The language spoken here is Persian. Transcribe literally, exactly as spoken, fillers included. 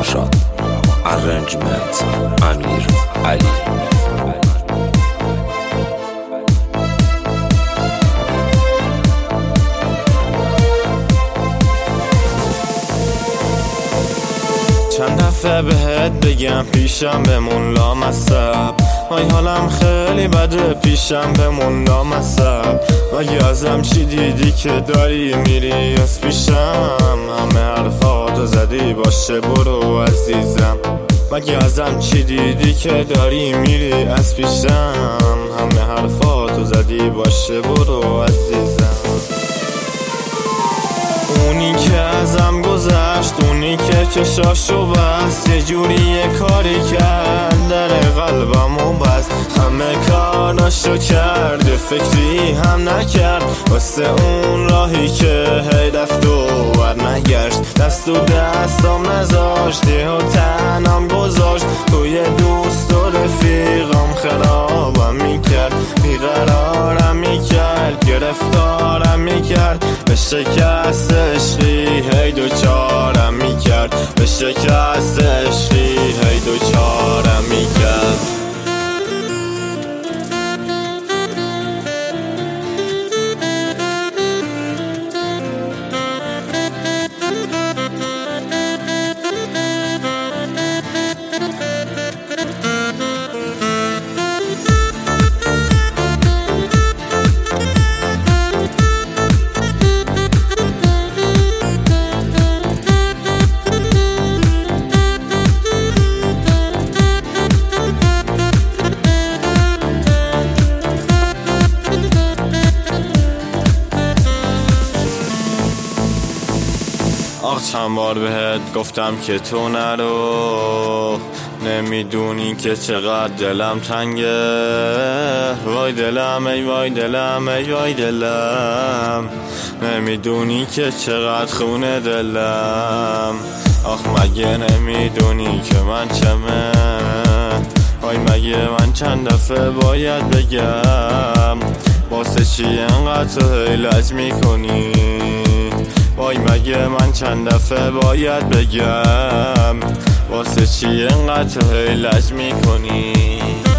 روانشاد. ارنجمنت امیر علی. چند دفعه بهت بگم پیشم بمون لامصب، وای حالم خیلی بده پیشم بمون لامصب. مگه ازم چی دیدی که داری میری از پیشم؟ همه حرفاتو زدی باشه برو عزیزم. مگه ازم چی دیدی که داری میری از پیشم؟ همه حرفاتو زدی باشه برو عزیزم. اونی که ازم گذشت، اونی که چشاشو بست، یه جوری یه کاری کرد در قلبمو بست. همه کاراشو کرد فکری هم نکرد واسه اون راهی که هی رفت و ور نگشت. دست و دستم نذاشت و تنم گذاشت، توی دوست و رفیقم خرابم میکرد. بیقرارم میکرد گرفتارم میکرد، به شکست عشقی هی دوچارم میکرد. به شکست عشقی هی دوچارم میکرد. آخ چند بار بهت گفتم که تو نرو، نمیدونی که چقدر دلم تنگه. وای دلم ای وای دلم ای وای دلم، نمیدونی که چقدر خونه دلم. آخ مگه نمیدونی که من چمه؟ وای مگه من چند دفعه باید بگم؟ واسه چی انقدر تو هیلج میکنی؟ وای مگه من چند دفعه باید بگم؟ واسه چی انقدر تو هیلج میکنی؟